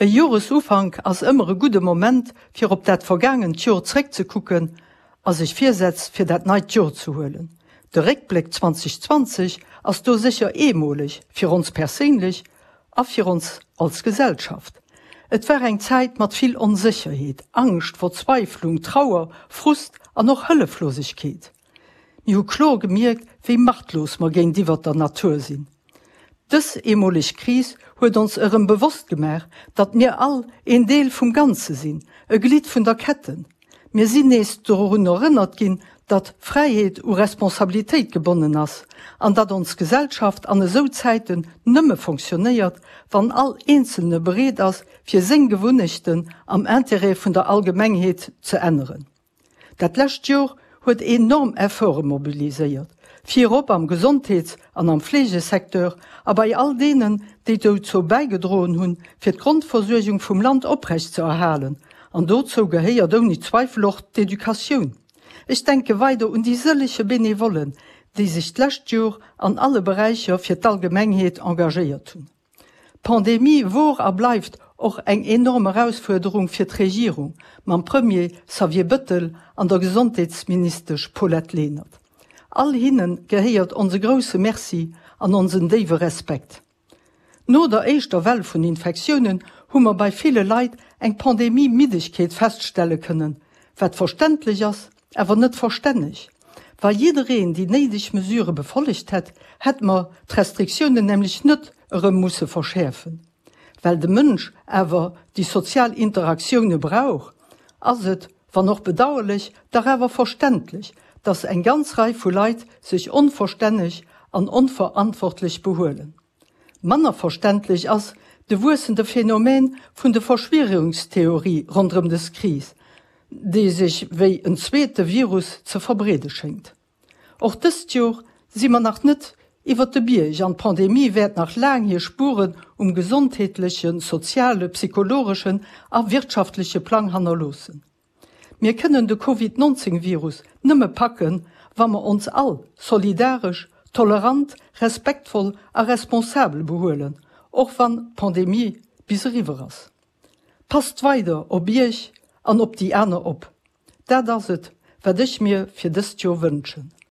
Jahresufang ass ëmmer e gute Moment fir op dat vergangen Joer zréck ze kucken, as ich firsetz fir dat neit Joer zu holen. De Rückblick 2020 ass do sicher emolig fir uns persinnlich a fir uns als Gesellschaft. Et war eng Zeit mat viel Unsicherheet, Angst, Verzweiflung, Trauer, Frust an noch Hëlleflosigkeet. Mi hu klar gemerkt, wie machtlos ma géint iwwer der Natur sinn. Dës emolig Kris huet uns eurem bewusst gemer, dat mir all en Deel vum Ganze sinn, e Glied vun der Ketten. Mir sinn neest dorun erinnert ginn, dat Freiheet u Responsabilitéit gebunden ass, an dat ons Gesellschaft an so Zeiten nëmme funktioniert, wann all einzelne bereet ass fir seng Gewunnechten am Interesse vun der Allgemengheet ze ändern. Dat lächt Joer huet enorm Erfolge mobiliséiert. Vier op am Gesundheits- an am Pflegesektor, a bei all denen, die dazu beigedrohen hunn, fir d' Grundversorgung vum Land oprecht zu erhalen. An dazu geheiert ohne Zweifel auch d'Edukation. Ich denke weiter die sämtliche Benevolen, die sich d'lächt Joer an alle Bereiche fir d'Allgemengheet engagiert hun. Pandemie war a bleibt auch eng enorme Herausforderung fir d'Regierung, man Premier Xavier Bettel an der Gesundheitsminister Paulette Lehnert. All hinnen geheiert onze grosse Merci an onsen dewe Respekt. No der eischter Welle vun Infektionen hummer bei viele Leiit eng Pandemie-Midigkeet feststelle können, wat verständlich ass, awer net verständig. Wa jiedereen die neidig Mesure befolligt het ma d'Restriktionen nämlich net musse verschärfen. Weil de Mënsch awer die Sozialinteraktionen brauch, ass et war noch bedauerlich, darewer verständlich, dass ein ganz Reihe von Leid sich unverständlich an unverantwortlich beholen. Manner verständlich als de wursende Phänomen von der Verschwörungstheorie rund des Kris, die sich wie ein zweiter Virus zu verbreden schenkt. Auch das Jahr sieht man noch nicht über die Birch an Pandemie wird nach langen Spuren gesundheitlichen, sozialen, psychologischen und wirtschaftlichen Plan handeln. Wir können den Covid-19-Virus nimmer packen, wenn wir uns all solidarisch, tolerant, respektvoll und responsabel beholen, auch wenn Pandemie bis river ist. Passt weiter ob ich und ob die anderen op. Das ist es, was ich mir für das Jahr wünschen.